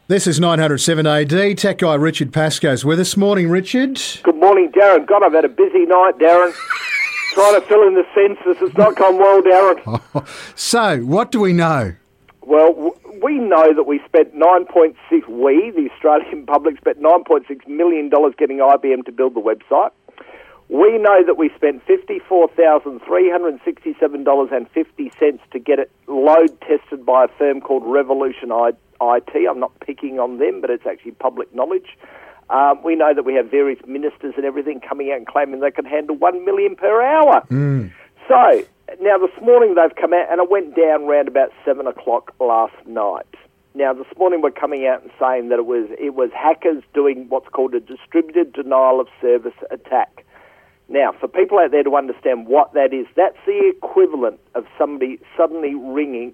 This is 907 AD. Tech guy Richard Pascoe's with us. Morning, Richard. Good morning, Darren. God, I've had a busy night, Darren. Trying to fill in the census. It's not gone well, Darren. So, what do we know? Well, we know that we spent the Australian public spent $9.6 million getting IBM to build the website. We know that we spent $54,367.50 to get it load tested by a firm called Revolution IT. I'm not picking on them, but it's actually public knowledge. We know that we have various ministers and everything coming out and claiming they can handle 1 million per hour. So, now this morning they've come out, and it went down around about 7 o'clock last night. Now, this morning we're coming out and saying that it was hackers doing what's called a distributed denial of service attack. Now, for people out there to understand what that is, that's the equivalent of somebody suddenly ringing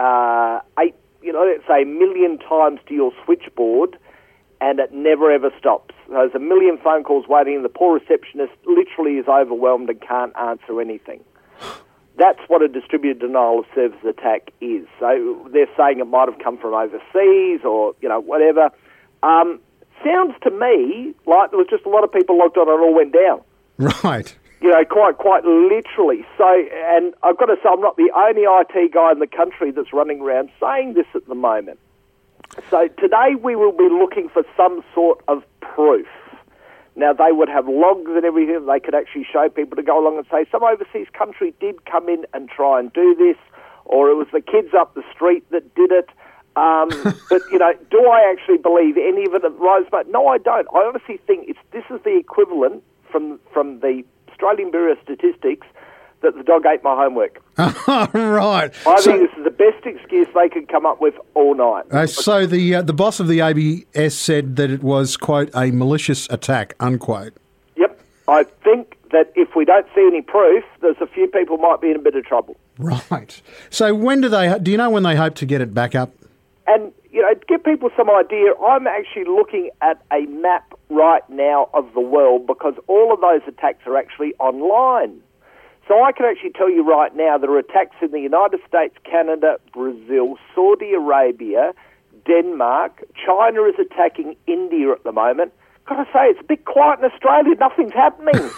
let's say 1 million times to your switchboard, and it never ever stops. There's 1 million phone calls waiting, and the poor receptionist literally is overwhelmed and can't answer anything. That's what a distributed denial of service attack is. So they're saying it might have come from overseas or, whatever. Sounds to me like there was just a lot of people logged on and it all went down. Right. Quite literally. So, and I've got to say, I'm not the only IT guy in the country that's running around saying this at the moment. So today we will be looking for some sort of proof. Now, they would have logs and everything. They could actually show people to go along and say, some overseas country did come in and try and do this, or it was the kids up the street that did it. But, do I actually believe any of it at Rosemont? No, I don't. I honestly think this is the equivalent from the Australian Bureau of Statistics that the dog ate my homework. Right. I think this is the best excuse they could come up with all night. So the boss of the ABS said that it was, quote, a malicious attack, unquote. Yep. I think that if we don't see any proof, there's a few people might be in a bit of trouble. Right. So when do you know when they hope to get it back up? And, to give people some idea, I'm actually looking at a map right now of the world because all of those attacks are actually online. So I can actually tell you right now there are attacks in the United States, Canada, Brazil, Saudi Arabia, Denmark. China is attacking India at the moment. Got to say, it's a bit quiet in Australia. Nothing's happening.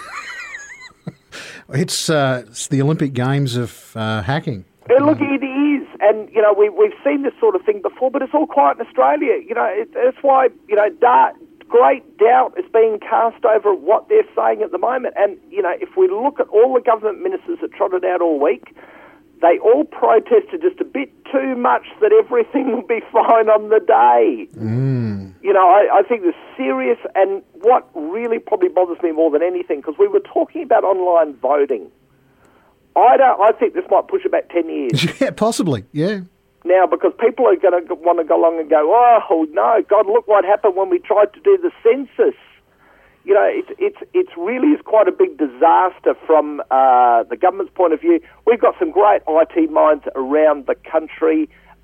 It's the Olympic Games of hacking. Look, it is. And, we've seen this sort of thing before, but it's all quiet in Australia. That's why, great doubt is being cast over what they're saying at the moment. And, if we look at all the government ministers that trotted out all week, they all protested just a bit too much that everything will be fine on the day. I think the serious, and what really probably bothers me more than anything, because we were talking about online voting. I think this might push it back 10 years. Yeah, possibly, yeah. Now, because people are going to want to go along and go, oh, no, God, look what happened when we tried to do the census. It's really is quite a big disaster from the government's point of view. We've got some great IT minds around the country.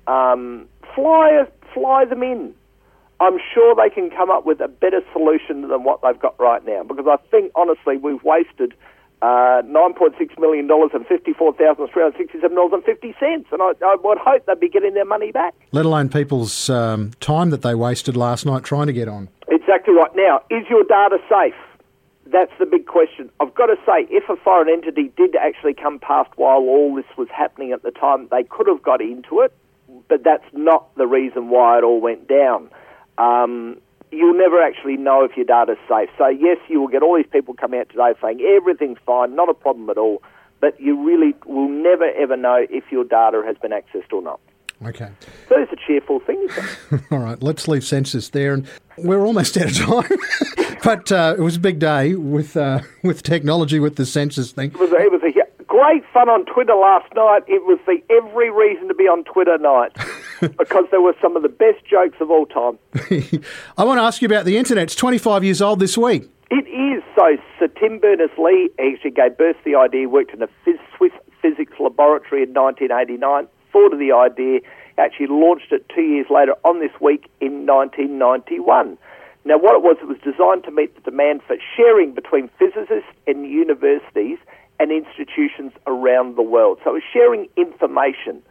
Fly them in. I'm sure they can come up with a better solution than what they've got right now, because I think, honestly, we've wasted $9.6 million and $54,367.50, and I would hope they'd be getting their money back. Let alone people's time that they wasted last night trying to get on. Exactly right. Now, is your data safe? That's the big question. I've got to say, if a foreign entity did actually come past while all this was happening at the time, they could have got into it, but that's not the reason why it all went down. You'll never actually know if your data's safe. So, yes, you will get all these people come out today saying everything's fine, not a problem at all, but you really will never, ever know if your data has been accessed or not. Okay. So it's a cheerful thing, isn't it? All right, let's leave census there. And we're almost out of time, but it was a big day with technology, with the census thing. It was a great fun on Twitter last night. It was every reason to be on Twitter night because there were some of the best jokes of all time. I want to ask you about the internet. It's 25 years old this week. It is. So Sir Tim Berners-Lee actually gave birth to the idea, worked in a Swiss physics laboratory in 1989, thought of the idea, actually launched it 2 years later on this week in 1991. Now, what it was designed to meet the demand for sharing between physicists and universities and institutions around the world. So it was sharing information.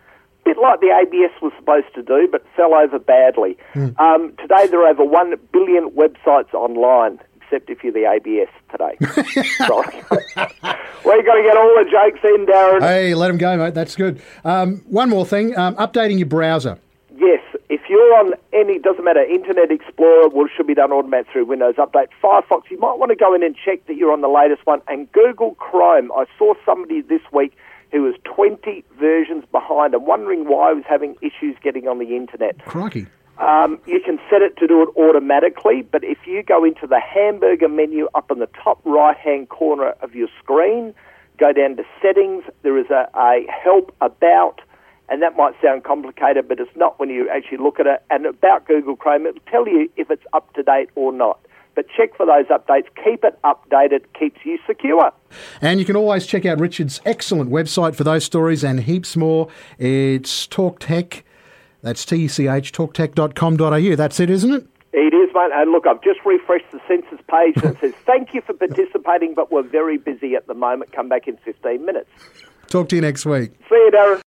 bit like the ABS was supposed to do, but fell over badly. Today there are over 1 billion websites online, except if you're the ABS today. Sorry. Well, you've got to get all the jokes in, Darren. Hey, let them go, mate. That's good. One more thing, updating your browser. Yes, if you're on any, doesn't matter, Internet Explorer, well, it should be done automatically through Windows Update. Firefox, you might want to go in and check that you're on the latest one. And Google Chrome, I saw somebody this week who was 20 versions behind and wondering why he was having issues getting on the internet. Crikey. You can set it to do it automatically, but if you go into the hamburger menu up in the top right-hand corner of your screen, go down to Settings, there is a Help About, and that might sound complicated, but it's not when you actually look at it. And about Google Chrome, it'll tell you if it's up to date or not. But check for those updates. Keep it updated. Keeps you secure. And you can always check out Richard's excellent website for those stories and heaps more. It's Talk Tech. That's TECH, talktech.com.au. That's it, isn't it? It is, mate. And look, I've just refreshed the census page that says, thank you for participating, but we're very busy at the moment. Come back in 15 minutes. Talk to you next week. See you, Darren.